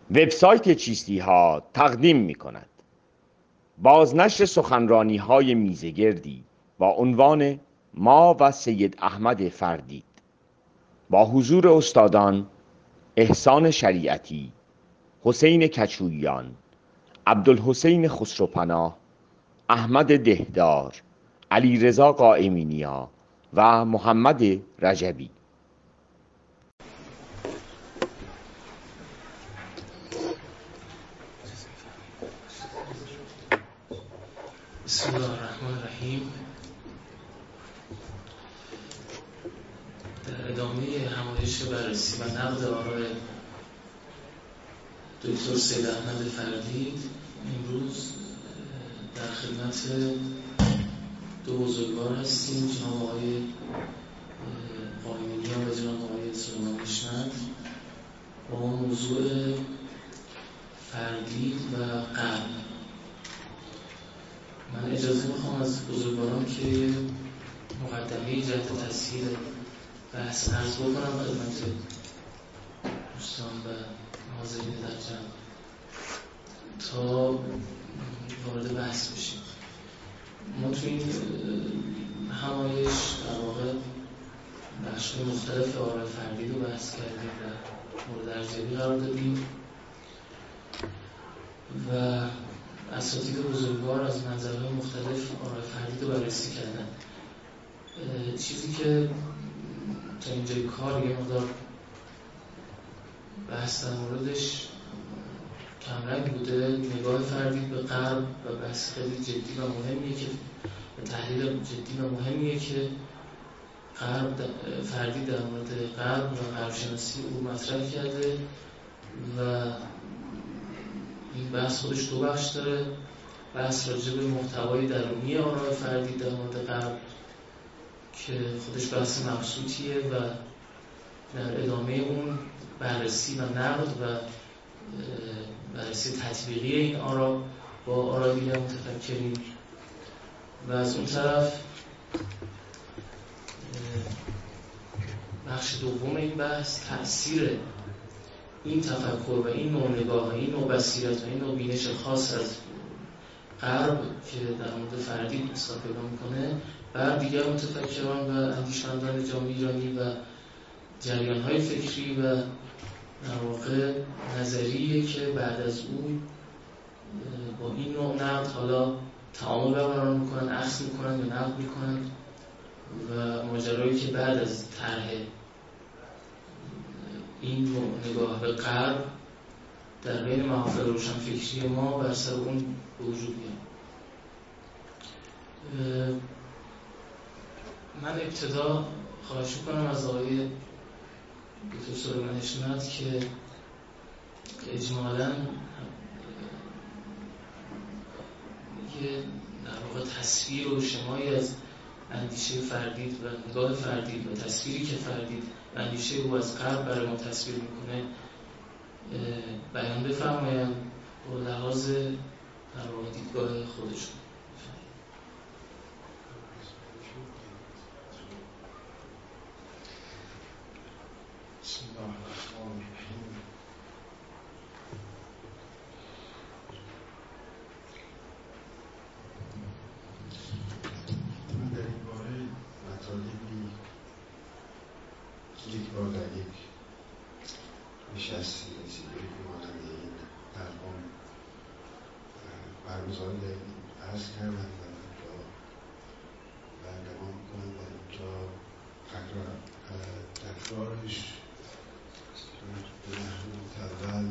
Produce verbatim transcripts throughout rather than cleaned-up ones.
وبسایت چیستی ها تقدیم می کند بازنشر سخنرانی های میزگردی با عنوان ما و سید احمد فردید با حضور استادان احسان شریعتی، حسین کچویان، عبدالحسین خسروپناه، احمد دهدار، علیرضا قائمینیا و محمد رجبی. بسم الله الرحمن الرحیم. در ادامه همایش بررسی و نقد آراء دکتر سید احمد فردید، امروز در خدمت دو بزرگوار هستیم، جناب آقای قائمینیا و جناب آقای سلیمان حشمت، با موضوع فردید و قرن. من اجازه میخوام از بزرگواران که مقدمه جهت تسهیل بحث عرض بکنم خدمت دوستان و حاضرین در جمع تا وارد بحث بشیم. ما توی این همایش در واقع بخش‌های مختلف آراء فردید رو بحث کردیم و مورد ارزیابی قرار دادیم و اساتید بزرگوار از منظرهای مختلف آراء فردید رو بررسی کردن. چیزی که تا اینجای کار یه مقدار بحث در موردش کمرنگ بوده، نگاه فردید به غرب و بحث خیلی جدی و مهمیه که تحلیل جدی و مهمیه که غرب فردید در مورد غرب و غرب شناسی او مطرح کرده و این بحث خودش دو بخش داره. بحث راجع به محتوای درونی آراء فردید در مورد غرب که خودش بحث مبسوطیه و در ادامه اون بررسی و نقد و بررسی تطبیقی این آراء با آراء دیگر متفکرین و از اون طرف بخش دوم این بحث تأثیر این تفکر و این نوع نگاه و این نوع بصیرت و این نوع بینش خاص از غرب که در مورد فردید اصلاح پیدا میکنه بر دیگر متفکران و اندیشمندان جامعه ایرانی و جریان‌های فکری و در واقع نظریه که بعد از اون با این نوع نقد حالا تعامل برقرار میکنن، اخذ میکنن یا نقد میکنن و ماجرایی که بعد از طرح این نوع نگاه به غرب در بین محافل روشنفکری ما بر سر اون به وجود میاد. من ابتدا خواهش میکنم از آقای دکتر سلیمان حشمت که اجمالاً یه در واقع تصویر و شمایی از اندیشه فردید و نگاه فردید و تصویری که فردید و اندیشه او از غرب برای ما تصویر میکنه بیان بفرمایند با لحاظ در واقع دیدگاه خودشون. بسم الله الرحمن الرحیم. من در این باره مطالبی یک بار در یک نشستی رسیدگی مانند این درمان برگزار عرض کردم و اینجا برنامه میکنم و اینجا تکرار تکرارش به نحو متول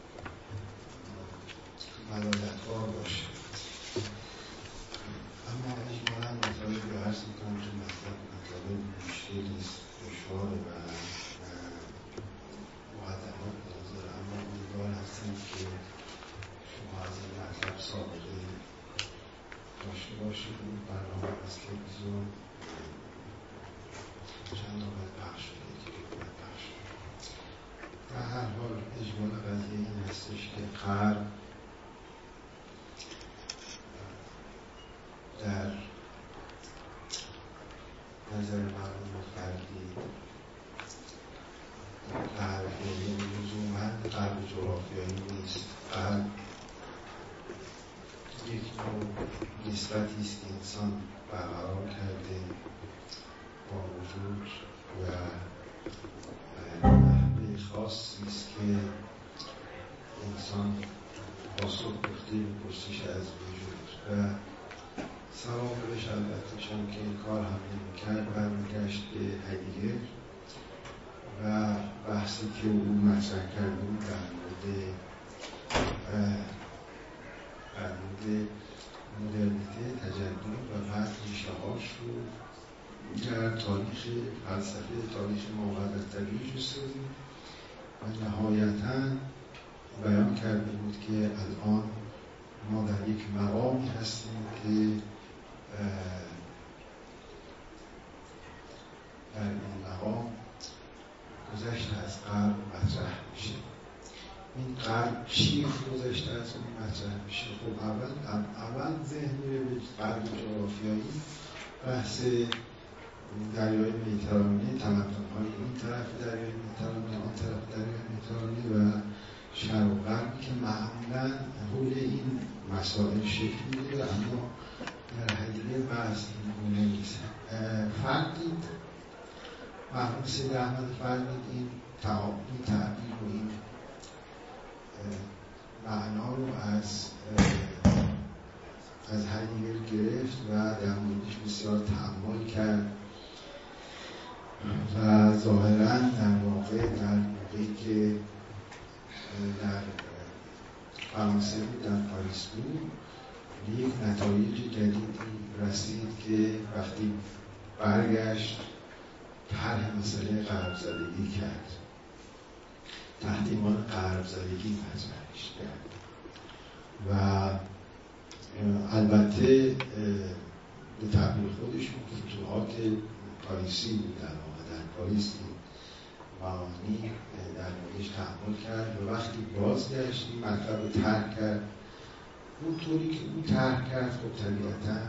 ملالت‌بار باشه. اما اجمالاً مطالبی رو عرض میکنم که مطلب مطالب مشکلی نیست، دشواره و مقدمات نیاز داره، اما امیدوار هستم که شما از این مطلب سابقه داشته باشید. این برنامه از تلویزیون چند نوبت پخش شده که نوبت پخش شده. در هر حال اجمال قضیه این هستش که غرب در نظر مرحوم فردید غرب یعنی لزوماً غرب جغرافیایی نیست، غرب یک نوع نسبتی است که انسان برقرار کرده با وجود و نحوه خاصی است که انسان پاسخ گفته به پرسش از وجود و سوابقش البته چون که این کار هم نمی‌کرد برمیگشت به هایدگر و بحثی که او مطرح کرده بود در مورد در مورد مدرنیته، تجدد و بعد ریشه‌هاش رو در تاریخ فلسفه تاریخ ماورالطبیعی جستجو و نهایتاً بیان کرده بود که الان ما در یک مقامی هستیم که در این مقام گذشته از غرب مطرح میشه. این غرب چی گذشته از اون مطرح میشه؟ خب اول اول ذهن میره به غرب جغرافیایی، بحث دریای مدیترانه، تمدن‌های این طرف دریای مدیترانه، آن طرف دریای مدیترانه و شرق و غربی که معمولاً حول این مسائل شکل میگیره، اما در حقیقت بحث این گونه نیست. فرقید مرحوم سید احمد فرقید این تعبیر و این معنا رو از از هایدگر گرفت و در موردش بسیار تأمل کرد و ظاهراً در واقع در موقعی که در فرانسه بود، در پاریس بود، یک نتایج جدیدی رسید که وقتی برگشت طرح مسئله غرب زدگی کرد، تحت عنوان غرب زدگی مطرحش کرد و البته به تعبیر خودشون فتوحات پاریسی بود، در واقع در پاریس معانی در موردش تأمل کرد و وقتی بازگشت این مطلب رو طرح کرد اونطوری که اون طرح کرد. خب طبیعتاً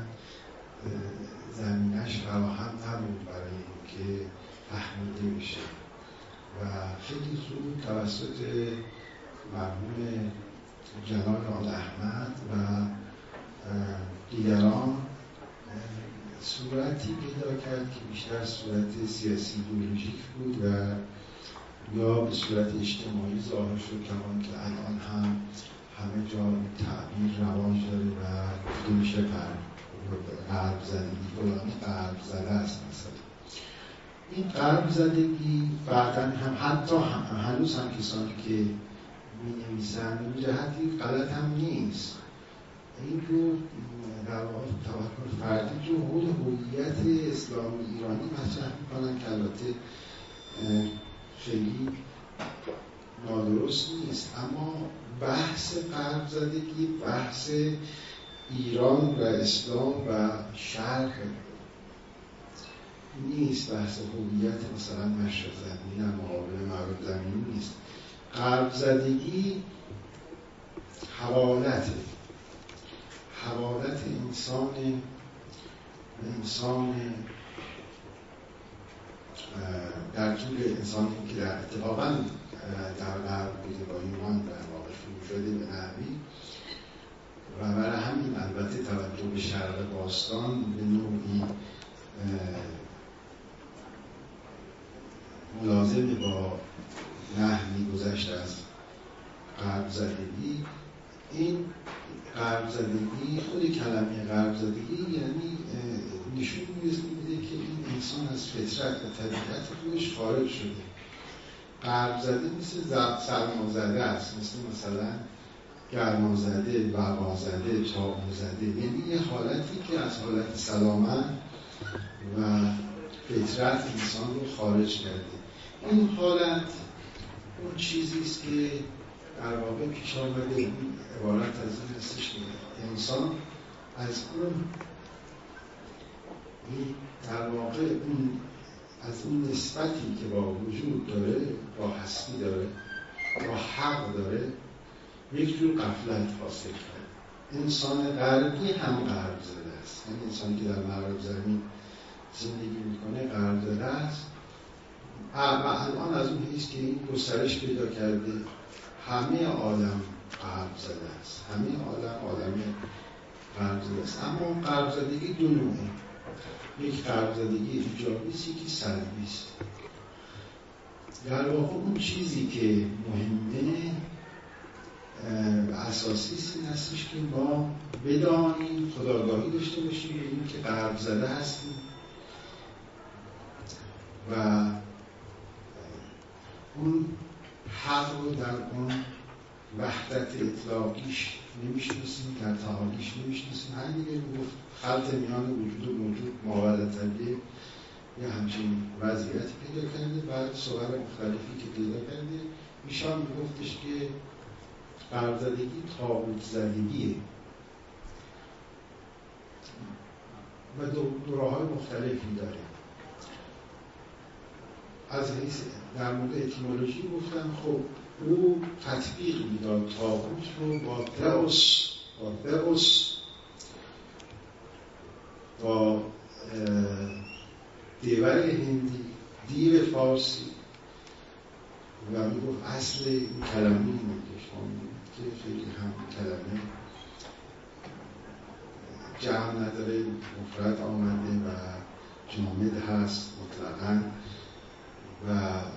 زمینش فراهم نبود برای اینکه فهمیده بشه و خیلی زود توسط مرحوم جلال آل احمد و دیگران صورتی پیدا کرد که بیشتر صورت سیاسی ایدئولوژیک بود و یا به صورت اجتماعی ظاهر شد، کمان که الان هم همه جا تعبیر رواج داره و گفته میشه غرب زدگی، فلانی غرب زده است. مثلا این غرب زدگی بعداً هم حتی هم هنوز هم کسانی که می نویسن به جهتی غلط هم نیست، این رو در واقع تفکر فردی رو حول هویت اسلامی ایرانی مطرح میکنن که البته خیلی نادرست نیست، اما بحث غرب زدگی بحث ایران و اسلام و شرق نیست، بحث هویت مثلا مشرق زمین در مقابل مغرب زمین نیست. غرب زدگی حوالت حوالت انسان انسان در طول انسانی که در اتفاقاً در غرب بوده با ایمان در واقع شروع شده به نحوی و برای همین البته توجه به شرق باستان به نوعی ملازم با نحوی گذشت از غرب زدگی. این غرب زدگی، خود کلمه غرب زدگی یعنی نشون میده که این انسان از فطرت و طبیعت خودش خارج شده. غرب زده مثل سرما زده است، مثل مثلا گرما زده، وبا زده، چاقو زده، یعنی یه حالتی که از حالت سلامت و فطرت انسان رو خارج کرده. این حالت اون چیزی است که در واقع پیش آمده، این عبارت از این هستش که انسان از اون در واقع اون از اون نسبتی که با وجود داره، با هستی داره، با حق داره، یک جور غفلت حاصل کرد. انسان غربی هم غرب زده است، یعنی انسانی که در مغرب زمین زندگی میکنه غرب زده است و الان از اون حیث که این گسترش پیدا کرده، همه عالم غرب زده است، همه عالم عالم غرب زده است. اما غرب زدگی دو نوعه، یک غرب زدگی ایجابی است، یکی سلبی است. در واقع اون چیزی که مهمه و اساسی است این هستش که ما بدانیم، خودآگاهی داشته باشیم به این که غرب زده هستیم و اون حق رو در اون وحدت اطلاقیش نمیشناسیم، در تعالیش نمیشناسیم. هم دیگه گفت خلط میان وجود و موجود ماورا طبیعه یه همچین وضعیتی پیدا کرده. بعد صور مختلفی که پیدا کرده میشان گفتش که غرب زدگی طاغوت زدگیه و دوره های مختلفی داره. از حیث در مورد اتیمولوژی گفتم خب او تطبیق میداد طاغوت رو با دئوس با دئوس با دیور هندی، دیو فارسی و میگفت اصل این کلمه میگه که خیلی هم کلمه جمع نداره، مفرد آمده و جامد هست مطلقاً و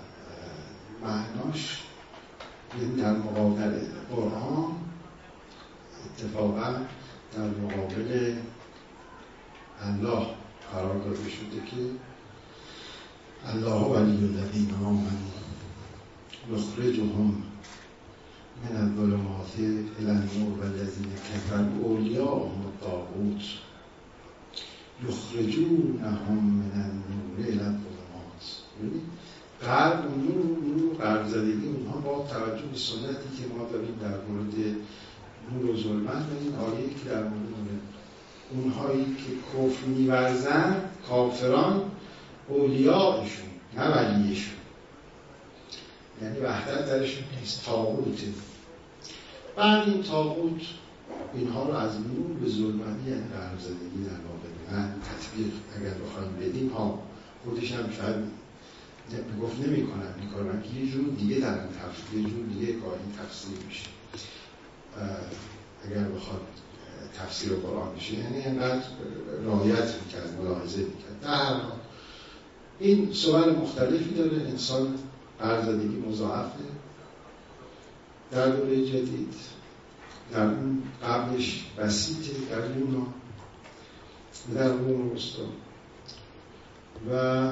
معناش در مقابل قرآن اتفاقا در مقابل الله قرار داده شده که الله ولی الذین آمنوا یخرجهم من الظلمات الی النور والذین کفروا اولیاءهم الطاغوت یخرجونهم من النور الی الظلمات. غرب اون نور غرب زدگی اونها با توجه به سنتی که ما داریم در مورد نور و ظلمت و این آیه‌ای که در مورد اونهایی که کفر می‌ورزن کافران اولیاءشون نه ولیشون، یعنی وحدت درشون نیست، طاغوته. بعد این طاغوت اینها رو از نور به ظلمت یعنی غرب زدگی در واقع من تطبیق اگر بخوایم بدیم ها خودش هم شاید گفت نمی کنم این کار من که یه جور دیگه در این تفسیر یه جور دیگه گاهی تفسیر میشه اگر بخواد تفسیر قرآن بشه، یعنی اینقدر رعایت میکرد ملاحظه میکرد. در هر حال این صور مختلفی داره. انسان غرب زدگی مضاعفه در دوره جدید، در اون قبلش بسیطه در یونان و در قرون وسطی و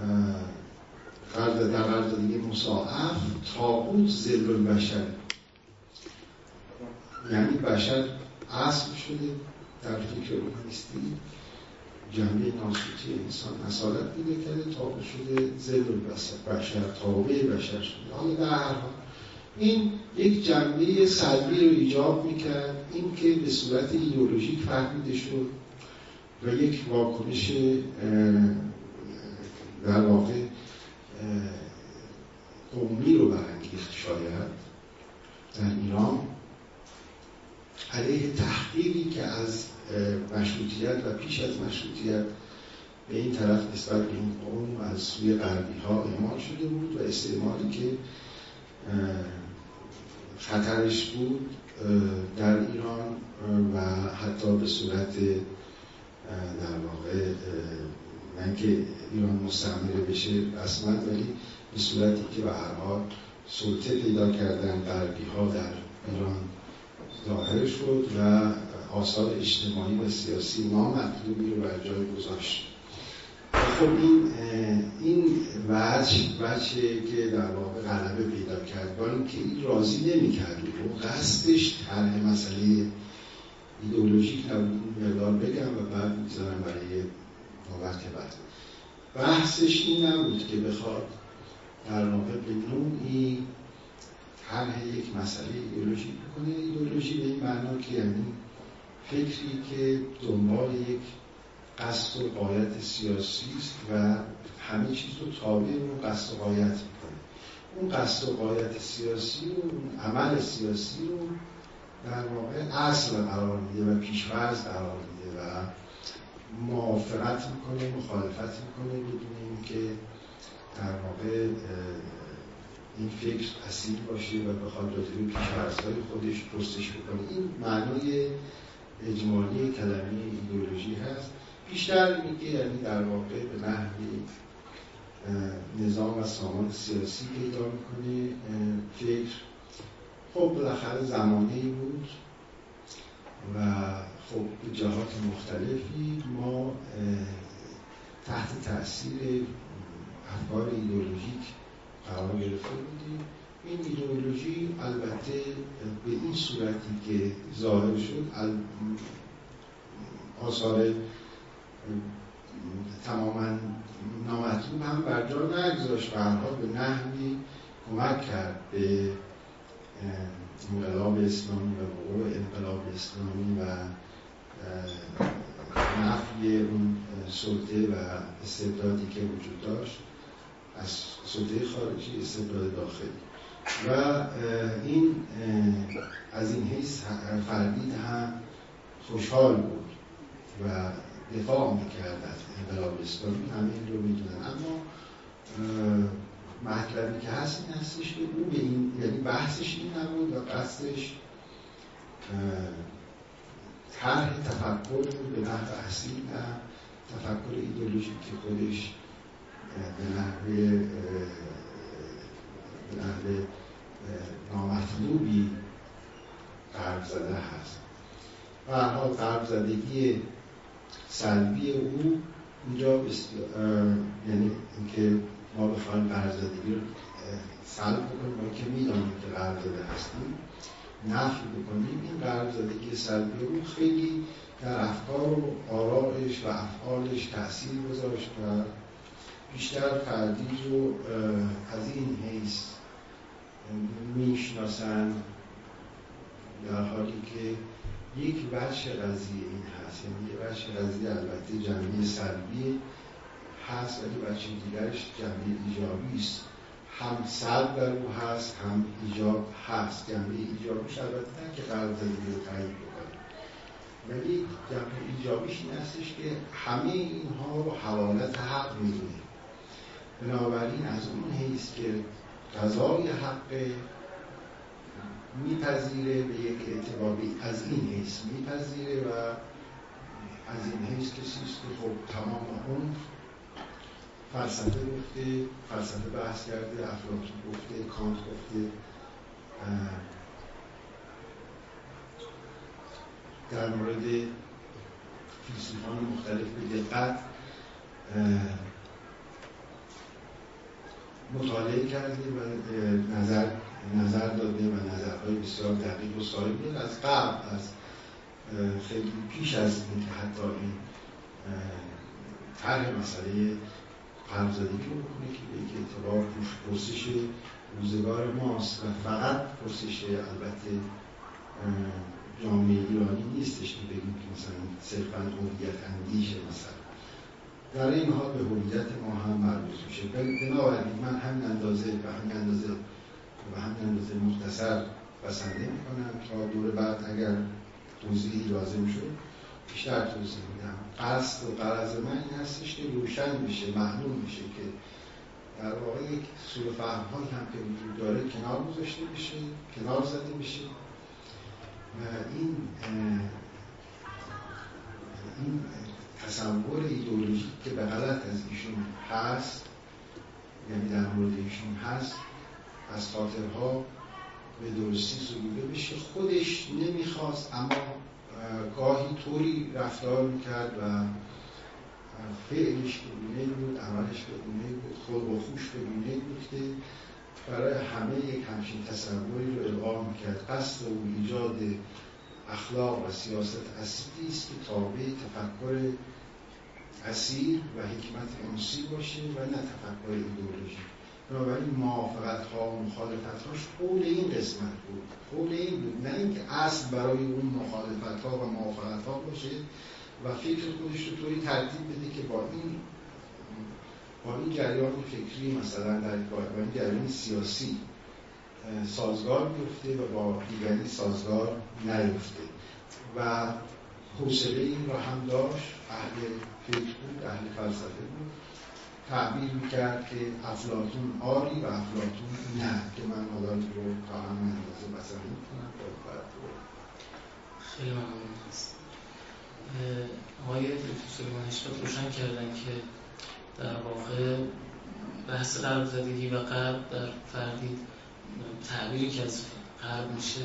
در غرب زدگی مضاعف طاغوت ذل البشر، یعنی بشر اصل شده در فکر اومانیستی جنبه ناسوتی انسان اصالت پیدا کرده، طاغوت شده ذل البشر، تابع بشر شده. حالا در هر حال این یک جنبه سلبی رو ایجاب میکرد، این که به صورت ایدئولوژیک فهمیده شد و یک واکنش در واقع قومی رو برانگیخت شاید در ایران علیه تحقیری که از مشروطیت و پیش از مشروطیت به این طرف نسبت به این قوم از سوی غربی ها اعمال شده بود و استعمالی که خطرش بود در ایران و حتی به صورت در واقع نه که ایران مستعمره بشه اصلا، ولی به صورتی که به هر حال سلطه پیدا کردن غربی ها در ایران ظاهر شد و آثار اجتماعی و سیاسی نامطلوبی رو بر جای گذاشت. خب این این وجه وجهی که در واقع غلبه پیدا کرد با اینکه این راضی نمی‌کرد و قصدش طرح مسئله ایدئولوژیک نبود. مقدار بگم و بعد می‌ذارم برای وقت بعد. بحثش این نبود که بخواد در واقع به نوعی طرح یک مسئله ایدئولوژیک بکنه. ایدئولوژی به این معنا که یعنی فکری که دنبال یک قصد و غایت سیاسی است و همه چیز رو تابع اون قصد و غایت میکنه. اون قصد و غایت سیاسی رو، اون عمل سیاسی رو در واقع اصل قرار میده و پیش‌فرض قرار میده و موافقت میکنه، مخالفت میکنه بدون اینکه در واقع این فکر اصیل باشه و بخواد راجع به پیش‌فرض‌های خودش پرسش بکنه. این معنای اجمالی کلمه ایدئولوژی هست. بیشتر میگه یعنی در واقع به نحوی نظام و سامان سیاسی پیدا میکنه فکر. خب بالاخره زمانه‌ای بود و خب به جهات مختلفی ما تحت تأثیر افکار ایدئولوژیک قرار گرفته بودیم. این ایدئولوژی البته به این صورتی که ظاهر شد آثار تماما نامطلوب هم بر جا نگذاشت و هر حال به نحوی کمک کرد به انقلاب اسلامی و وقوع انقلاب اسلامی و نفی اون سلطه و استبدادی که وجود داشت، از سلطه خارجی استبداد داخلی. و این از این حیث فردید هم خوشحال بود و دفاع میکرد از انقلاب اسلامی، همه این رو میدونن. اما مطلبی که هست این هستش که او به این، یعنی بحثش این نبود و قصدش طرح تفکر به نحو اصیل نه تفکر ایدئولوژیک که خودش به نحو به نحو نامطلوبی غرب زده هست. و هر حال غرب زدگی سلبی او اینجا یعنی اینکه ما بخوایم غرب زدگی رو سلب بکنیم، ما که میدانیم که غرب زده هستیم نفی بکنیم، این غرب زدگی سلبی او خیلی در افکار و آرائش و افعالش تأثیر گذاشت و بیشتر فردی رو از این حیث میشناسن، در حالی که یک وجه قضیه این هست، یعنی یک وجه قضیه البته جنبه سلبی هست ولی وجه دیگرش جنبه ایجابی است. هم سلب در او هست هم ایجاب هست. جنبه ایجابیش البته نه که غرب زدگی رو تایید بکنه، ولی جنبه ایجابیش این هستش که همه اینها رو حوالت حق میدونه. بنابراین از اون حیث که قضای حق میپذیره به یک اعتباری، از این حیث میپذیره و از این حیث کسیست که خب تمام اون فلسفه گفته، فلسفه بحث کرده، افلاطون گفته، کانت گفته، در مورد فیلسوفان مختلف به دقت مطالعه کرده و نظر نظر داده و نظرهای بسیار دقیق و صایب از قبل، از خیلی پیش از این که حتی این طرح مسئله غرب‌زدگی رو بکنه که به یک اعتبار پرسش روزگار ماست و فقط پرسش البته جامعه ایرانی نیستش که بگیم که مثلا صرفاً هویت اندیشه مثلا در این حال به هویت ما هم مربوط میشه. بنابراین من همین اندازه و همین اندازه و همین اندازه مختصر بسنده میکنم تا دور بعد اگر توضیحی لازم شد بیشتر توضیح میدم. قصد و غرض من این هستش که روشن بشه، معلوم میشه که در واقع یک سوء فهم‌هایی هم که وجود داره کنار گذاشته بشه، کنار زده بشه و این این تصور ایدئولوژیک که به غلط از ایشون هست، یعنی در مورد ایشون هست، از خاطرها به درستی سلوده بشه. خودش نمیخواست اما گاهی طوری رفتار میکرد و فعلش به گونه‌ای بود، عملش به گونه‌ای بود، خلق و خوش به گونه‌ای بود که برای همه یک همچین تصوری رو القا میکرد. قصد و ایجاد اخلاق و سیاست اصیلی است که تابع تفکر اصیل و حکمت انسی باشه و نه تفکر ایدئولوژی. بنابراین موافقت‌ها و مخالفت‌هاش حول این قسمت بود، حول این بود، نه اینکه اصل برای اون مخالفت‌ها و موافقت‌ها باشه و فکر خودش رو طوری ترتیب بده که با این با این جریان فکری مثلا در با این جریان سیاسی سازگار بیفته و با دیگری سازگار نیفته و حوصله این را هم داشت. اهل فکر بود، اهل فلسفه بود، تعبیر میکرد که افلاطون آری و افلاطون نه، که من حالا رو تا هم اندازه مثلا میکنم با بعد رو. خیلی ممنون هست. آقای دکتر سلیمان اشرف روشن کردن که در واقع بحث غرب زدگی و غرب در فردید تعبیری که از غرب میشه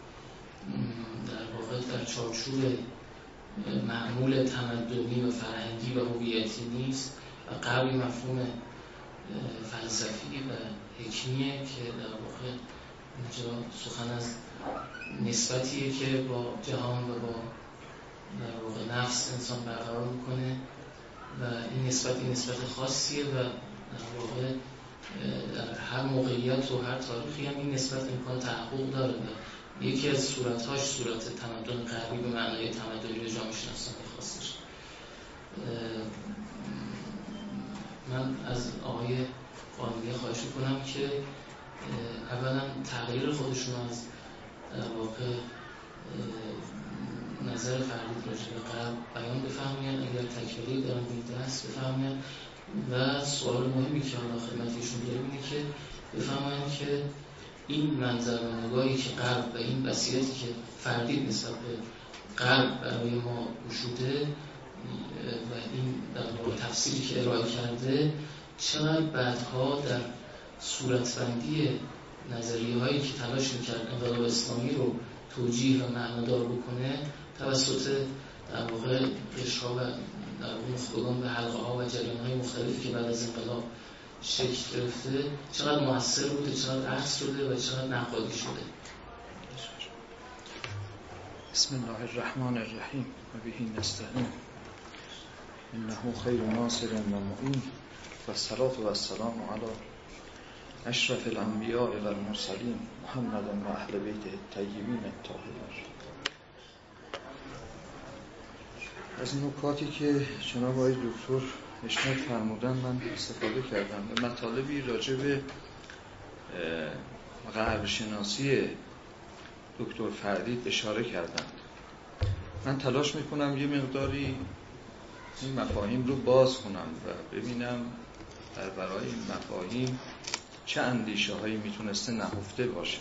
در واقع در چارچوب معمول تمدنی و فرهنگی و هویتی نیست و غرب مفهوم فلسفی و حکمیه که در واقع اینجا سخن از نسبتیه که با جهان و با در واقع نفس انسان برقرار میکنه و این نسبت این نسبت خاصیه و در واقع در هر موقعیت و هر تاریخی هم این نسبت امکان تحقق داره و یکی از صورتهاش صورت تمدن غربی به معنای تمدنی به جامعه شناسانه خاصش. من از آقای قانونی خواهش کنم که اولا تغییر خودشون از در واقع نظر فردید راجع به غرب بیان بفرمایند، اگر تکمیلی دارن دیده هست بفرمایند و سوال مهمی که حالا خدمتشون داریم اینه که بفرمایند که این منظر و نگاهی که غرب و این بصیرتی که فردید نسبت به غرب برای ما گشوده و این در واقع تفسیری که ارائه کرده چقدر بعدها در صورتبندی نظریه هایی که تلاش میکرد انقلاب اسلامی رو توجیه و معنادار بکنه توسط در واقع قشرها و در واقع مخبران به حلقه ها و جریان های مختلفی که بعد از انقلاب شکل گرفته چقدر مؤثر بوده، چقدر عکس شده و چقدر نقادی شده. بسم الله الرحمن الرحیم و به نستعین انه خیر ناصر و معین و الصلاة و السلام علی اشرف الانبیاء و المرسلین محمد و اهل بیت الطیبین الطاهرین. از این نکاتی که جناب آقای دکتر اشمت فرمودن من استفاده کردم به مطالبی راجع به غرب شناسی دکتر فردید اشاره کردند. من تلاش میکنم یه مقداری این مفاهیم رو باز کنم و ببینم در برای این مفاهیم چه اندیشه هایی میتونسته نهفته باشه.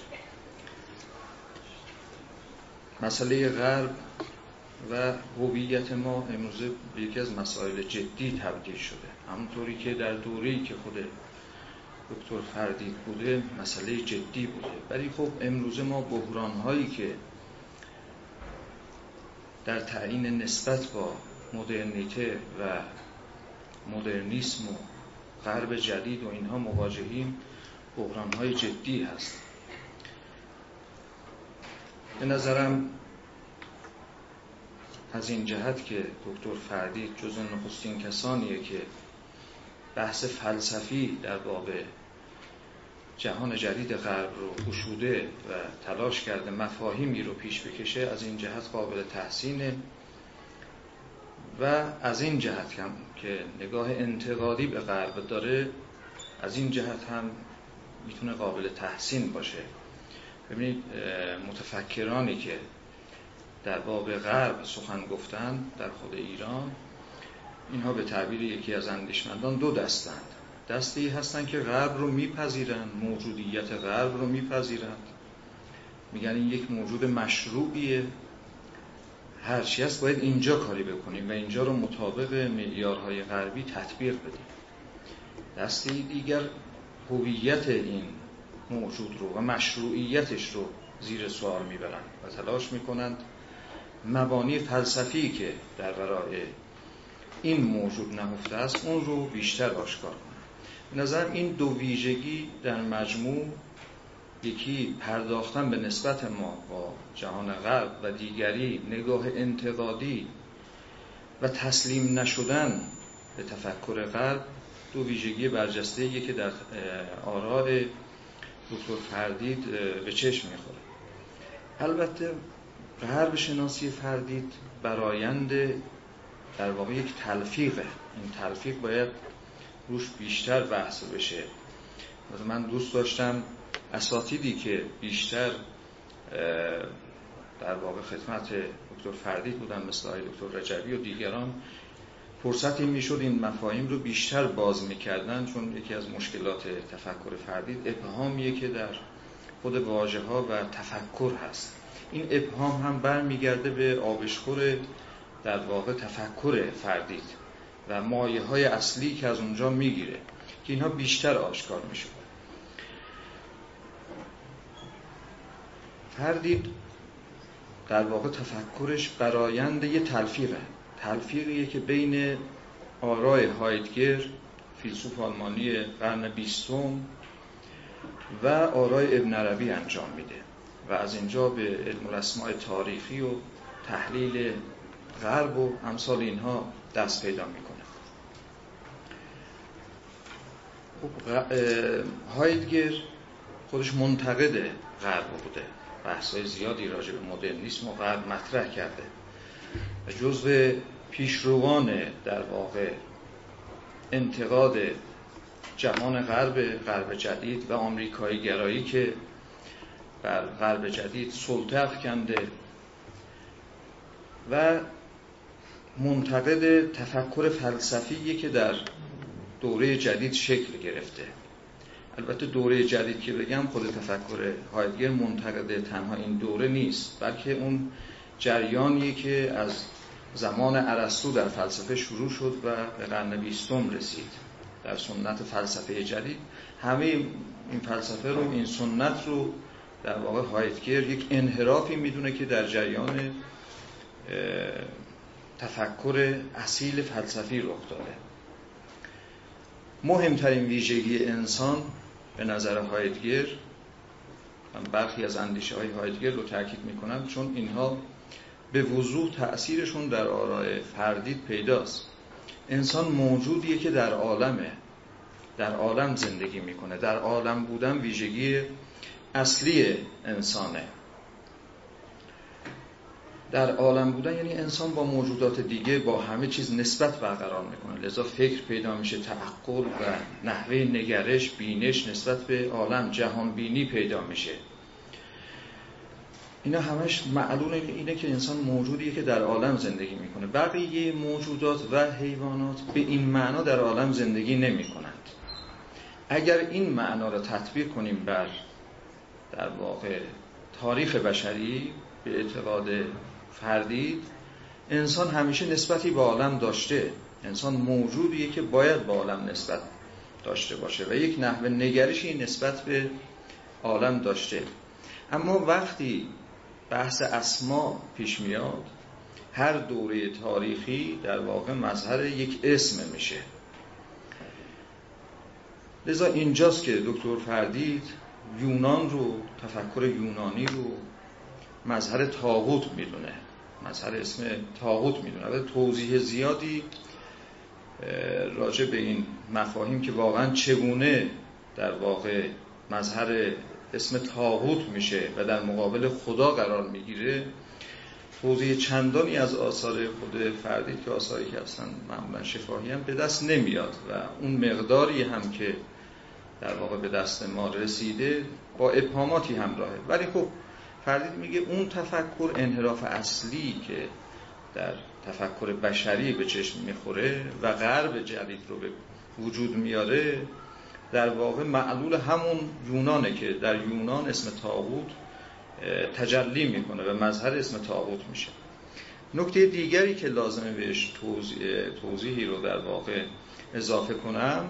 مسئله غرب و هویت ما امروزه به یکی از مسائل جدی تبدیل شده، همونطوری که در دوره‌ای که خود دکتر فردید بوده مسئله جدی بوده. ولی خب امروزه ما بحران‌هایی که در تعیین نسبت با مدرنیته و مدرنیسم و غرب جدید و اینها مواجهیم بحران‌های جدی هست. به نظرم از این جهت که دکتر فردید جزو نخستین کسانیه که بحث فلسفی در باب جهان جدید غرب رو گشوده و تلاش کرده مفاهیمی رو پیش بکشه، از این جهت قابل تحسینه و از این جهت هم که نگاه انتقادی به غرب داره از این جهت هم میتونه قابل تحسین باشه. ببینید متفکرانی که در باب غرب سخن گفتن در خود ایران، اینها به تعبیر یکی از اندیشمندان دو دستند. دستی هستن که غرب رو میپذیرند، موجودیت غرب رو میپذیرند، میگن این یک موجود مشروعیه، هرچی هست باید اینجا کاری بکنیم و اینجا رو مطابق معیارهای غربی تطبیق بدیم. دستی دیگر هویت این موجود رو و مشروعیتش رو زیر سوال میبرند و تلاش میکنند مبانی فلسفی که در برای این موجود نهفته است اون رو بیشتر آشکار کنند. به نظر این دو ویژگی در مجموع، یکی پرداختن به نسبت ما با جهان غرب و دیگری نگاه انتقادی و تسلیم نشدن به تفکر غرب، دو ویژگی برجسته‌ایه که در آراء دکتر فردید به چشم میخوره. البته غرب شناسی فردید برآیند در واقع یک تلفیقه. این تلفیق باید روش بیشتر بحث بشه. من دوست داشتم اساتیدی که بیشتر در واقع خدمت دکتر فردید بودن مثل آقای دکتر رجبی و دیگران فرصتی میشد این مفاهیم رو بیشتر باز میکردن، چون یکی از مشکلات تفکر فردید ابهامیه که در خود واژه ها و تفکر هست. این ابهام هم برمیگرده به آبشخور در واقع تفکر فردید و مایه های اصلی که از اونجا میگیره که اینها بیشتر آشکار میشود. فردید در واقع تفکرش برآیند یه تلفیقه، تلفیقیه که بین آرای هایدگر فیلسوف آلمانی قرن بیستم و آرای ابن عربی انجام میده و از اینجا به علم الاسماء تاریخی و تحلیل غرب و امثال اینها دست پیدا میکنه. خب هایدگر خودش منتقد غرب بوده، بحث‌های زیادی راجع به مدرنیسم و غرب مطرح کرده و جزو پیشروان در واقع انتقاد جهان غرب غرب جدید و آمریکایی گرایی که بر غرب جدید سلطه افکنده و منتقد تفکر فلسفی که در دوره جدید شکل گرفته. البته دوره جدید که بگم خود تفکر هایدگر منتقد تنها این دوره نیست، بلکه اون جریانیه که از زمان ارسطو در فلسفه شروع شد و به قرن بیستم رسید. در سنت فلسفه جدید همه این فلسفه رو، این سنت رو در واقع هایدگر یک انحرافی میدونه که در جریان تفکر اصیل فلسفی رخ داده. مهمترین ویژگی انسان به نظر هایدگر، من برخی از اندیشه های هایدگر رو تاکید میکنم چون اینها به وضوح تأثیرشون در آراء فردید پیداست. انسان موجودیه که در عالمه، در عالم زندگی میکنه. در عالم بودن ویژگی اصلی انسانه. در عالم بودن یعنی انسان با موجودات دیگه، با همه چیز نسبت برقرار میکنه، لذا فکر پیدا میشه، تعقل و نحوه نگرش، بینش نسبت به عالم، جهان بینی پیدا میشه. اینا همش معلول اینه که انسان موجودیه که در عالم زندگی میکنه. بقیه موجودات و حیوانات به این معنا در عالم زندگی نمیکنند. اگر این معنا رو تطبیق کنیم بر در واقع تاریخ بشری به اعتقاد فردید، انسان همیشه نسبتی با عالم داشته. انسان موجودیه که باید با عالم نسبت داشته باشه و یک نحوه نگرشی نسبت به عالم داشته. اما وقتی بحث اسما پیش میاد، هر دوره تاریخی در واقع مظهر یک اسم میشه. لذا اینجاست که دکتر فردید یونان رو، تفکر یونانی رو مظهر طاغوت میدونه، مظهر اسم طاغوت میدونه و توضیح زیادی راجع به این مفاهیم که واقعا چگونه در واقع مظهر اسم طاغوت میشه و در مقابل خدا قرار میگیره، توضیح چندانی از آثار خود فردید که آثاری که اصلا معمولا شفاهی هم به دست نمیاد و اون مقداری هم که در واقع به دست ما رسیده با ابهاماتی همراهه. ولی خب فردید میگه اون تفکر، انحراف اصلی که در تفکر بشری به چشم میخوره و غرب جدید رو به وجود میاره، در واقع معلول همون یونانه که در یونان اسم طاغوت تجلی میکنه و مظهر اسم طاغوت میشه. نکته دیگری که لازمه بهش توضیح، توضیحی رو در واقع اضافه کنم،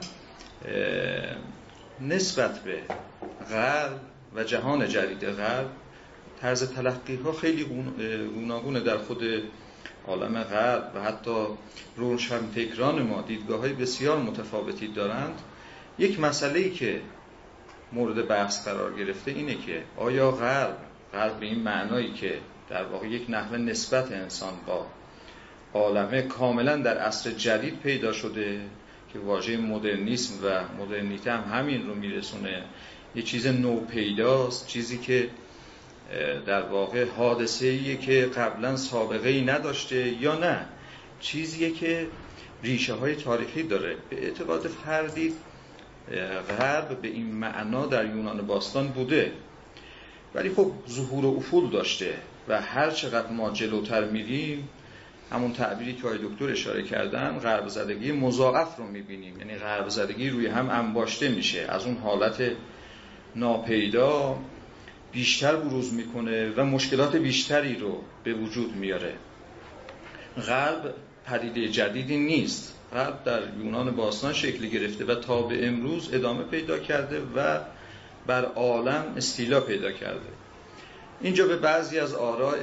نسبت به غرب و جهان جدید غرب طرز تلقی ها خیلی گوناگونه در خود عالم غرب و حتی روشنفکران ما دیدگاه های بسیار متفاوتی دارند. یک مسئله‌ای که مورد بحث قرار گرفته اینه که آیا غرب غرب به این معنایی که در واقع یک نحوه نسبت انسان با عالمه کاملا در عصر جدید پیدا شده که واژه مدرنیسم و مدرنیته هم همین رو میرسونه، یه چیز نو پیداست، چیزی که در واقع حادثه‌ایه که قبلا سابقه‌ای نداشته، یا نه چیزیه که ریشه های تاریخی داره. به اعتقاد فردید غرب به این معنا در یونان باستان بوده، ولی خب ظهور و افول داشته و هر چقدر ما جلوتر میریم همون تعبیری که آقای دکتر اشاره کردن، غرب زدگی مضاعف رو میبینیم. یعنی غرب زدگی روی هم انباشته میشه، از اون حالت ناپیدا بیشتر بروز میکنه و مشکلات بیشتری رو به وجود میاره. غرب پدیده جدیدی نیست. غرب در یونان باستان شکل گرفته و تا به امروز ادامه پیدا کرده و بر عالم استیلا پیدا کرده. اینجا به بعضی از آراء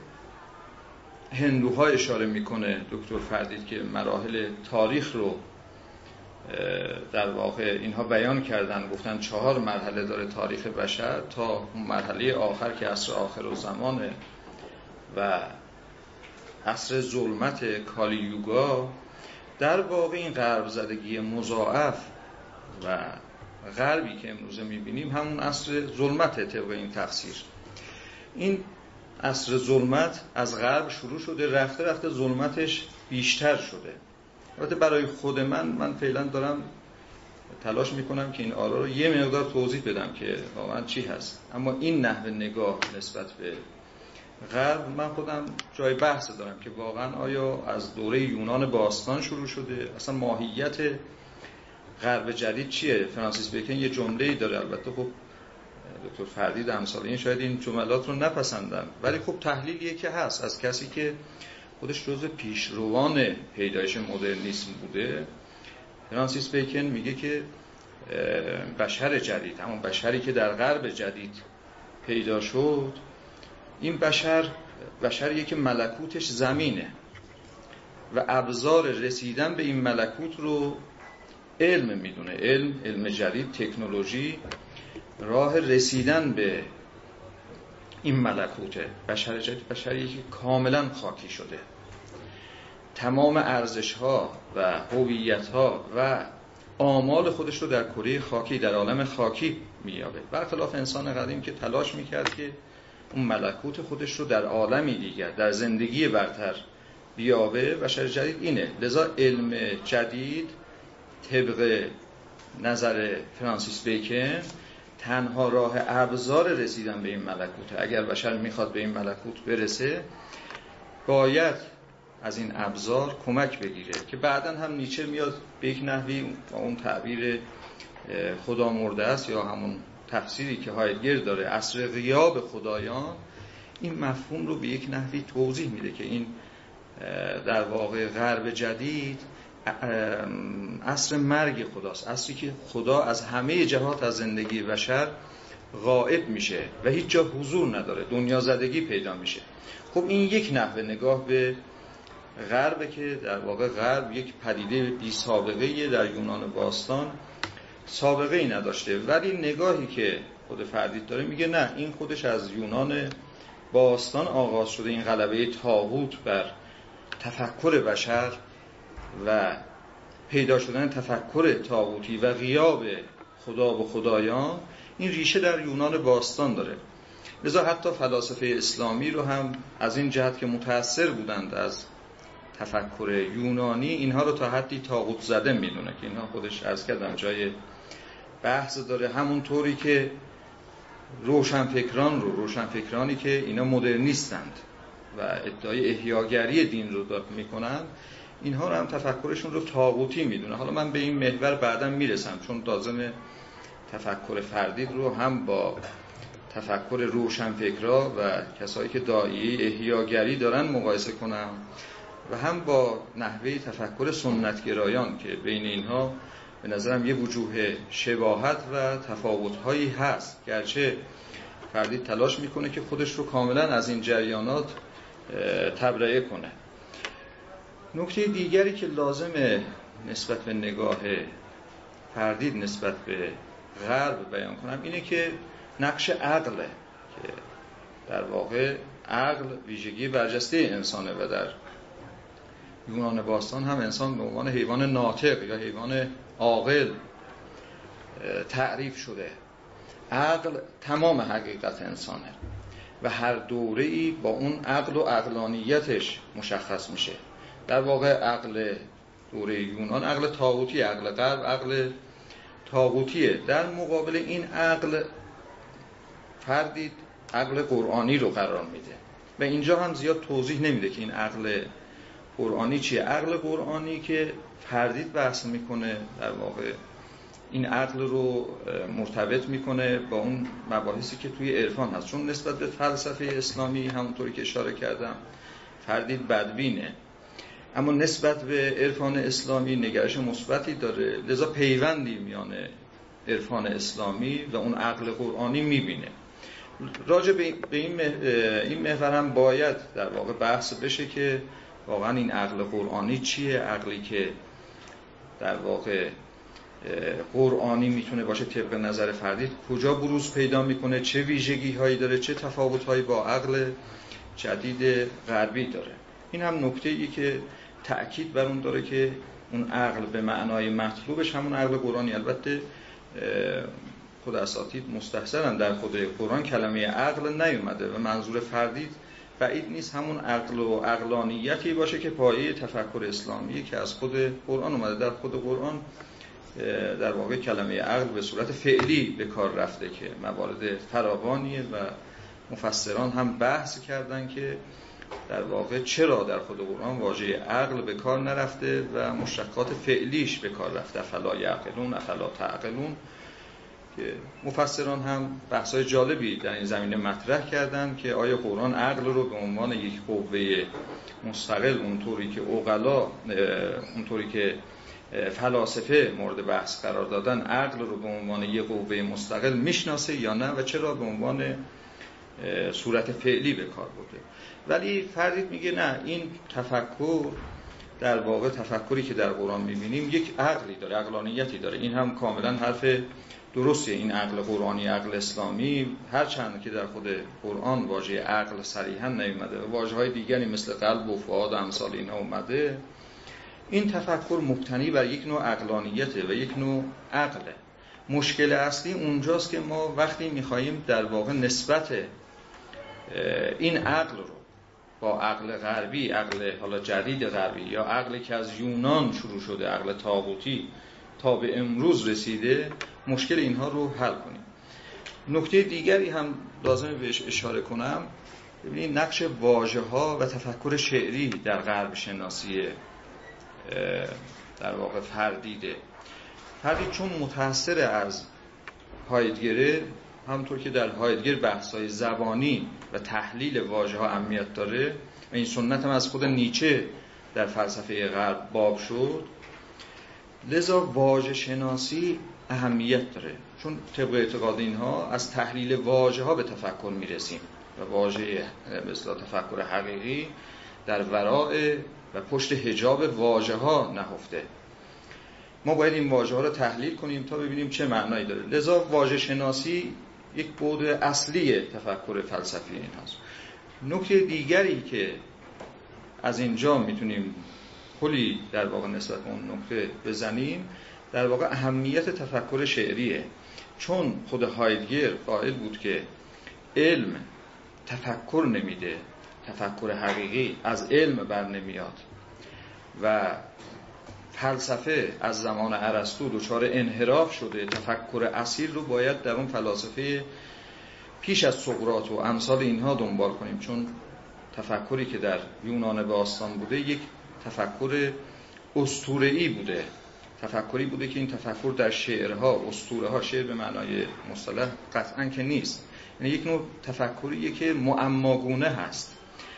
هندوها اشاره میکنه دکتر فردید که مراحل تاریخ رو در واقع اینها بیان کردن. گفتن چهار مرحله داره تاریخ بشر تا مرحله آخر که عصر آخر و زمانه و عصر ظلمت کالی یوگا. در واقع این غرب زدگی مضاعف و غربی که امروزه میبینیم همون عصر ظلمت طبق این تفسیر. این عصر ظلمت از غرب شروع شده، رفته رفته ظلمتش بیشتر شده. البته برای خود من من فعلا دارم تلاش میکنم که این آرا رو یه مقدار توضیح بدم که واقعا چی هست، اما این نحوه نگاه نسبت به غرب من خودم جای بحث دارم که واقعا آیا از دوره یونان باستان شروع شده، اصلا ماهیت غرب جدید چیه. فرانسیس بیکن یه جمله‌ای داره، البته خب دکتر فردید امثال این شاید این جملات رو نپسندن، ولی خب تحلیلیه که هست از کسی که خودش جزو پیشروان پیدایش مدرنیسم بوده. فرانسیس بیکن میگه که بشر جدید، همون بشری که در غرب جدید پیدا شد، این بشر بشریه که ملکوتش زمینه و ابزار رسیدن به این ملکوت رو علم میدونه. علم، علم جدید، تکنولوژی راه رسیدن به این ملکوته. بشر جدید بشریه که کاملا خاکی شده، تمام ارزش‌ها و هویت‌ها و آمال خودش رو در کره خاکی، در عالم خاکی می‌یابه، برخلاف انسان قدیم که تلاش می‌کرد که اون ملکوت خودش رو در عالمی دیگر، در زندگی برتر بیابه. بشر جدید اینه. لذا علم جدید طبق نظر فرانسیس بیکن تنها راه ابزار رسیدن به این ملکوته. اگر بشر میخواد به این ملکوت برسه باید از این ابزار کمک بگیره، که بعداً هم نیچه میاد به یک نحوی با اون تعبیر خدا مرده است یا همون تفسیری که هایدگر داره، عصر غیاب خدایان، این مفهوم رو به یک نحوی توضیح میده که این در واقع غرب جدید عصر مرگ خداست، عصری که خدا از همه جهات از زندگی بشر غائب میشه و هیچ جا حضور نداره، دنیا زدگی پیدا میشه. خب این یک نحوه نگاه به غرب که در واقع غرب یک پدیده بی سابقه‌ای در یونان باستان سابقه ای نداشته، ولی نگاهی که خود فردید داره میگه نه، این خودش از یونان باستان آغاز شده. این غلبه طاغوت بر تفکر بشر و پیدا شدن تفکر طاغوتی و غیاب خدا و خدایان، این ریشه در یونان باستان داره. لذا حتی فلاسفه اسلامی رو هم از این جهت که متأثر بودند از تفکر یونانی، اینها رو تا حدی طاغوت زده میدونه که اینها خودش عرض کردم جای بحث داره. همون طوری که روشنفکران رو روشنفکرانی که اینا مدرنیستند و ادعای احیاگری دین رو میکنن، اینها رو هم تفکرشون رو طاغوتی میدونه. حالا من به این محور بعداً میرسم، چون لازم تفکر فردید رو هم با تفکر روشنفکرا و کسایی که داعیه احیاگری دارن مقایسه کنم و هم با نحوه تفکر سنتگرایان که بین اینها به نظرم یه وجوه شباهت و تفاوت‌هایی هست، گرچه فردید تلاش میکنه که خودش رو کاملا از این جریانات تبرئه کنه. نکته دیگری که لازمه نسبت به نگاه فردید نسبت به غرب بیان کنم اینه که نقش عقله، که در واقع عقل ویژگی برجسته انسانه و در یونان باستان هم انسان به عنوان حیوان ناطق یا حیوان عاقل تعریف شده. عقل تمام حقیقت انسانه و هر دوره‌ای با اون عقل و عقلانیتش مشخص میشه. در واقع عقل دوره یونان عقل طاغوتی، عقل غرب عقل طاغوتیه. در مقابل این عقل فردید عقل قرآنی رو قرار میده و اینجا هم زیاد توضیح نمیده که این عقل قرآنی چیه؟ عقل قرآنی که فردید بحث میکنه، در واقع این عقل رو مرتبط میکنه با اون مباحثی که توی عرفان هست. چون نسبت به فلسفه اسلامی همونطوری که اشاره کردم فردید بدبینه، اما نسبت به عرفان اسلامی نگرش مثبتی داره، لذا پیوندی میان عرفان اسلامی و اون عقل قرآنی میبینه. راجع به این این محور هم باید در واقع بحث بشه که واقعا این عقل قرآنی چیه، عقلی که در واقع قرآنی میتونه باشه طبق نظر فردی کجا بروز پیدا میکنه، چه ویژگی هایی داره، چه تفاوت هایی با عقل جدید غربی داره. این هم نکته ای که تأکید بر اون داره که اون عقل به معنای مطلوبش همون عقل قرآنی. البته خود اساتید مستحسنن در خود قرآن کلمه عقل نیومده و منظور فردید بعید نیست همون عقل و عقلانیتی باشه که پایه تفکر اسلامی که از خود قرآن اومده. در خود قرآن در واقع کلمه عقل به صورت فعلی به کار رفته که موارد فراوانیه و مفسران هم بحث کردن که در واقع چرا در خود قرآن واژه عقل به کار نرفته و مشتقات فعلیش به کار رفته، افلا یعقلون افلا تعقلون، که مفسران هم بحث‌های جالبی در این زمینه مطرح کردن که آیا قرآن عقل رو به عنوان یک قوه مستقل اونطوری که عقلا اونطوری که فلاسفه مورد بحث قرار دادن عقل رو به عنوان یک قوه مستقل میشناسه یا نه و چرا به عنوان صورت فعلی به کار برده. ولی فردید میگه نه، این تفکر در واقع تفکری که در قرآن میبینیم یک عقلی داره، عقلانیتی داره. این هم کاملا حرف درسته. این عقل قرآنی، عقل اسلامی، هرچند که در خود قرآن واژه عقل صریحا نیومده و واژه‌های دیگری مثل قلب و فؤاد و امثال اینها اومده، این تفکر مبتنی بر یک نوع عقلانیته و یک نوع عقله. مشکل اصلی اونجاست که ما وقتی میخواییم در واقع نسبت این عقل رو با عقل غربی، عقل حالا جدید غربی یا عقلی که از یونان شروع شده، عقل طاغوتی تا به امروز رسیده، مشکل اینها رو حل کنیم. نکته دیگری هم لازمه بهش اشاره کنم. ببینید نقش واژه‌ها و تفکر شعری در غرب شناسی در واقع فردیده. فردید چون متأثر از هایدگره، همونطور که در هایدگر بحث‌های زبانی و تحلیل واژه‌ها اهمیت داره و این سنت هم از خود نیچه در فلسفه غرب باب شد، لذا واژه شناسی اهمیت داره. چون طبق اعتقاد اینها از تحلیل واژه‌ها به تفکر میرسیم و واژه مثل تفکر حقیقی در ورای و پشت حجاب واژه‌ها نهفته. ما باید این واژه‌ها رو تحلیل کنیم تا ببینیم چه معنایی داره. لذا واژه شناسی یک بعد اصلی تفکر فلسفی این هست. نکته دیگری که از اینجا میتونیم کلی در واقع نسبت به اون نکته بزنیم، در واقع اهمیت تفکر شعریه. چون خود هایدگر قائل بود که علم تفکر نمیده، تفکر حقیقی از علم بر نمیاد و فلسفه از زمان ارسطو دچار انحراف شده، تفکر اصیل رو باید در اون فلاسفه پیش از سقراط و امثال اینها دنبال کنیم. چون تفکری که در یونان باستان بوده یک تفکر اسطوره‌ای بوده، تفکری بوده که این تفکر در شعرها، اسطوره‌ها، شعر به معنای مصطلح قطعاً که نیست، یعنی یک نوع تفکریه که معماگونه هست،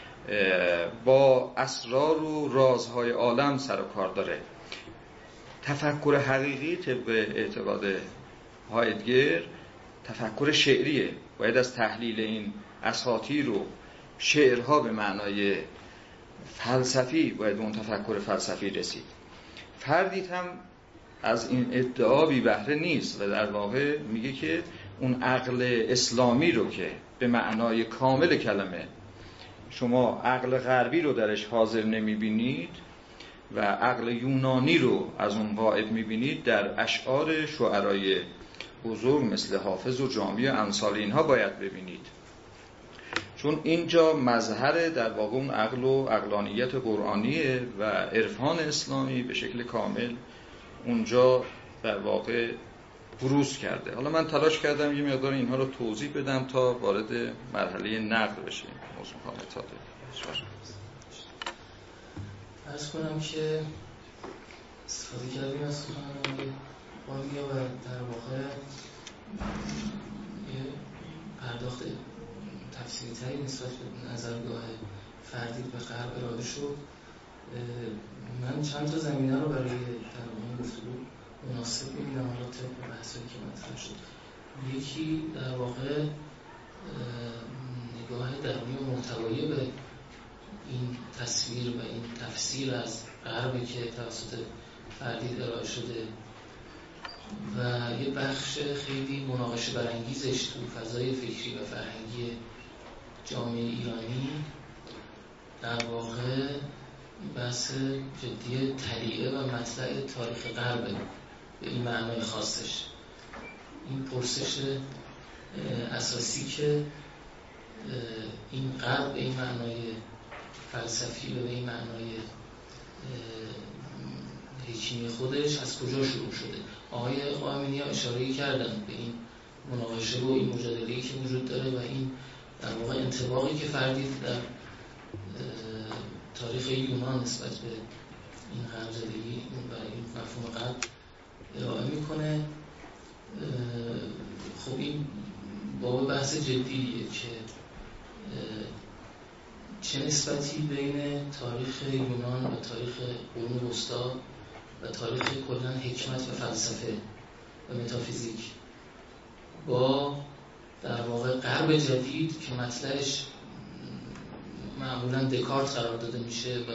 با اسرار و رازهای عالم سر و کار داره. تفکر حقیقی طبق اعتقاد هایدگر تفکر شعریه، باید از تحلیل این اساطیر و شعرها به معنای فلسفی باید به اون تفکر فلسفی رسید. فردید هم از این ادعا بی بهره نیست و در واقع میگه که اون عقل اسلامی رو که به معنای کامل کلمه شما عقل غربی رو درش حاضر نمیبینید و عقل یونانی رو از اون غائب میبینید، در اشعار شعرای بزرگ مثل حافظ و جامی و امثال اینها باید ببینید. چون اینجا مظهر در واقع اون عقل و عقلانیت قرآنیه و عرفان اسلامی به شکل کامل اونجا در واقع بروز کرده. حالا من تلاش کردم یه مقدار اینها رو توضیح بدم تا وارد مرحله نقد بشیم. موضوع کامل تاده. عرض کنم که استفاده کردیم از سخنرانی قائمیا و در واقع یه پرداخت تفصیلی تری نسبت به نظرگاه فردید به غرب ارائه شد. من چند تا زمینه رو برای در واقع گفتگو مناسب ببینم حالا طبق بحثایی که مطرح شد. یکی در واقع نگاه درونی و محتوایی به این تصویر و این تفسیر از غربی که توسط فردید ارائه شده و یه بخش خیلی مناقشه برانگیزش تو فضای فکری و فرهنگی جامعه ایرانی در واقع بحث جدی طلیعه و مطلع تاریخ غربه به این معنای خاصش. این پرسش اساسی که این غرب به این معنای فلسفی و به این معنای حکیمی خودش از کجا شروع شده. آقای قائمنیا اشاره‌ای کردن به این مناقشه و این مجادله‌ای که وجود داره و این در واقع انطباقی که فردید در تاریخ یونان نسبت به این غرب‌زدگی و این مفهوم غرب ارائه میکنه. خب این باب بحث جدیه که چه نسبتی بین تاریخ یونان و تاریخ قرون وسطی و تاریخ کلاً حکمت و فلسفه و متافیزیک با در واقع غرب جدید که مطلعش معمولاً دکارت قرار داده میشه و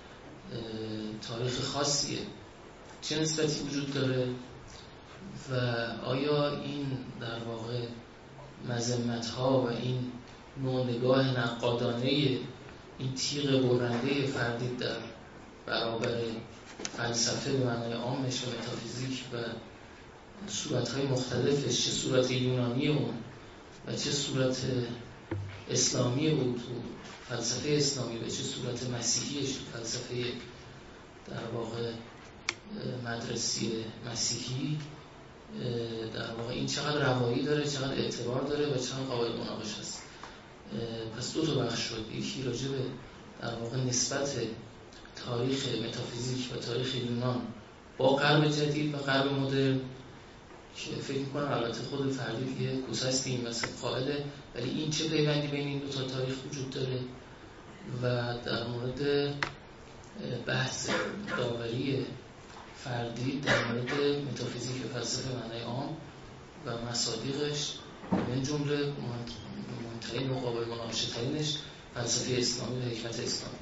تاریخ خاصیه، چه نسبتی وجود داره و آیا این در واقع مذمت‌ها و این نوع نگاه نقادانه این تیغ برنده فردید در برابر فلسفه به معنای عامش و متافیزیک و صورت‌های مختلفش، چه صورت یونانی اون و چه صورت اسلامی اون تو فلسفه اسلامی و چه صورت مسیحیش تو فلسفه در واقع مدرسی مسیحی، در واقع این چقدر روایی داره، چقدر اعتبار داره و چقدر قابل مناقشه است. پس دو تا بخش شد. یکی راجع به در واقع نسبت تاریخ متافیزیک و تاریخ یونان با غرب جدید و غرب مدرن که فکر می‌کنم البته خود فردید یه گسستی این وسط قائله، ولی این چه پیوندی بین این دو تا تاریخ وجود داره و در مورد بحث داوری فردید در مورد متافیزیک و فلسفه معنای عام و مصادیقش من جمله مهمترین و قابل مناقشه ترینش فلسفه اسلامی و حکمت اسلامی.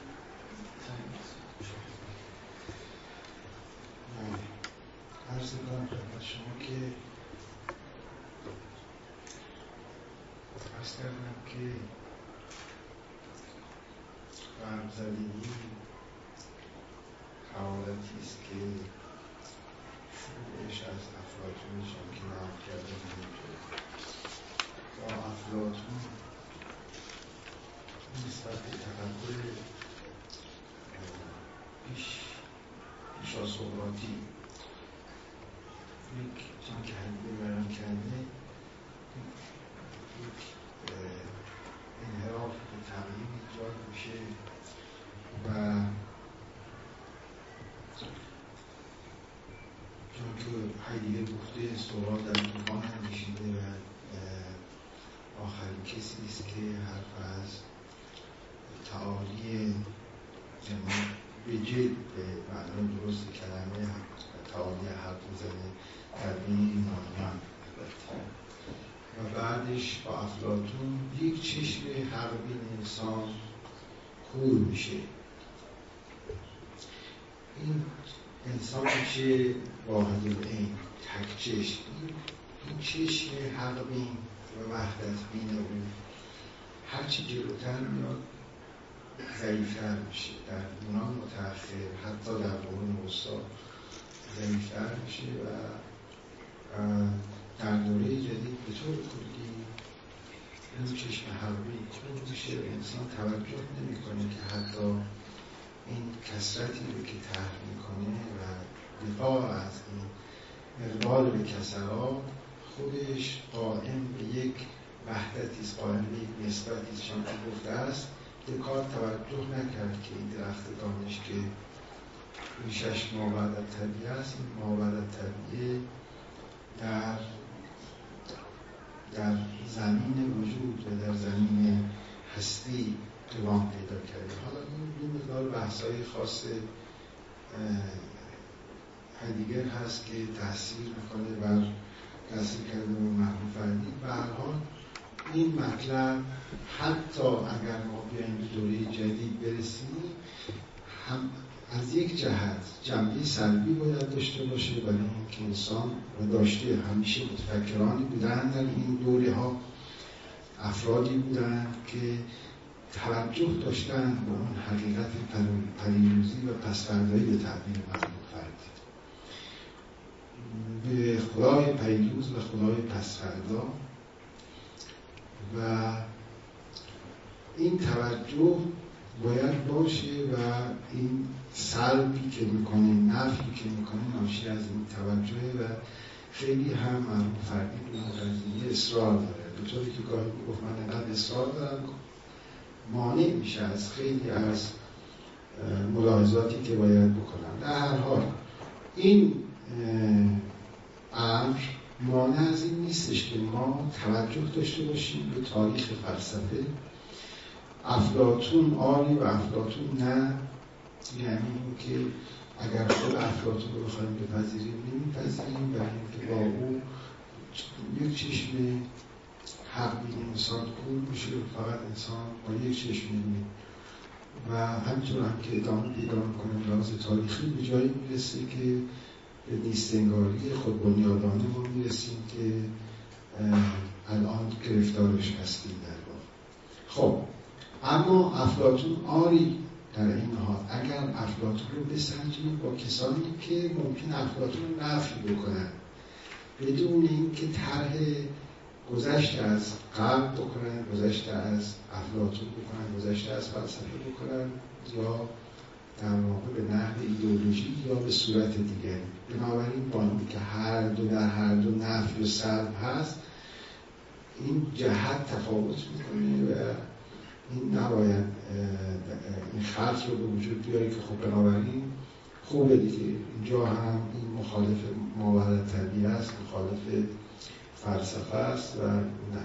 عرض کنم خدمت شما که عرض کردم که غرب‌زدگی حالتی است که شروعش از افلاطونش هم که نقل کرده همینطور با افلاطون نسبت به تفکر پیش پیشا سقراطی یک چون که هنگی برم کرده یک انحراف به تغییر ایجاد میشه و چون که هایدگر گفته سقراط در طوفان اندیشیده و آخرین کسی است که حرف از تعالی به جد به معنای درست کلمه تعالی حرف میزنه در بین یونانیان و بعدش با افلاطون یک چشم حقبین انسان کور میشه. این انسان چه واحد العین تک چشم، این چشم حقبین و وحدت بین او هرچی جلوتر میاد ضعیفتر میشه. در یونان متأخر حتی در قرون وسطی ضعیفتر میشه و در دوره جدید به طور کلی این چشم حقبی کور میشه و انسان توجه نمیکنه که حتی این کثرتی رو که طرح میکنه و دفاع از این اقبال به کثرات خودش قائم به یک وحدتی است، قائم به یک نسبتی است، چون که گفته است دکارت توجه نکرد که این درخت دانش که ریشش مابعد طبیعه است، این مابعد طبیعه در در زمین وجود و در زمین هستی قوام پیدا کرده. حالا این دو مقدار بحث‌های خاص هدیگر هست که تاثیر میکنه بر تاثیر کرده به مرحوم فردی. به هر حال این مطلب حتی اگر ما بیایم به دوره جدید برسیم هم از یک جهت جنبه سلبی باید داشته باشه، برای اینکه انسان و داشته همیشه متفکرانی بودن در این دوره ها، افرادی بودن که توجه داشتن به اون حقیقت پریروزی و پسفردایی به تعبیر مرحوم فردی، به خدای پیروز و خدای پسفردا، و این توجه باید باشه و این سلبی که میکنه، نفی که میکنه ناشی از این توجه و خیلی هم مرحوم فردی به این قضیه اصرار داره، به طوری که گاهی میگفت من اینقدر اصرار دارم مانع میشه از خیلی از ملاحظاتی که باید بکنم. در هر حال این امر مانع از این نیستش که ما توجه داشته باشیم به تاریخ فلسفه. افلاطون آری و افلاطون نه، یعنی که اگر خود افلاطون رو بخوایم بپذیریم نمیپذیریم، برای اینکه با او یک چشم حق بین انسان کور میشه، فقط انسان با یک چشم میبینه و همینطور هم که ادامه پیدا میکنه لحاظ تاریخی به جایی میرسه که به نیستنگاری خود بنیادانه ما میرسیم که الان گرفتارش هستیم در واقع. خب اما افلاطون آری در این حال اگر افلاطون رو بسنجیم با کسانی که ممکن افلاطون رو نفی بکنن بدون اینکه طرح گذشته از قلب بکنن، گذشته از افلاطون بکنن، گذشته از فلسفه بکنن، یا در واقع به نحو ایدئولوژی یا به صورت دیگری. بنابراین با اینکه هر دو در هر دو نفی و سلب هست، این جهت تفاوت میکنه و این نباید این خلط رو به وجود بیاره که خب بنابراین خوبه دیگه اینجا هم این مخالف ماورا طبیعه است، مخالف فلسفه است و نه،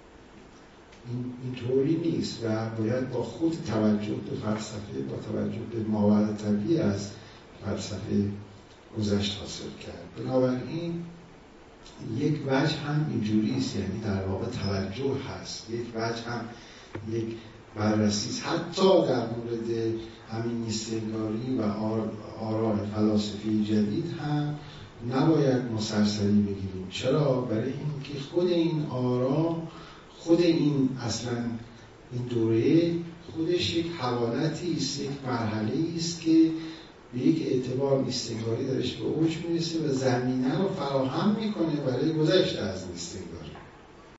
این اینطوری نیست و باید با خود توجه به فلسفه، با توجه به ماورا طبیعه از فلسفه گذشت حاصل کرد. بنابراین یک وجه هم اینجوری است، یعنی در واقع توجه هست، یک وجه هم یک بررسی است. حتی در مورد همین نیستنگاری و آراء فلاسفی جدید هم نباید ما سرسری بگیریم. چرا؟ برای اینکه خود این آراء، خود این اصلا این دوره خودش یک حوالتی است، یک مرحله‌ای است که به یک اعتبار نیستنگاری درش به اوج میرسه و زمینه رو فراهم میکنه برای گذشت از نیستنگاری.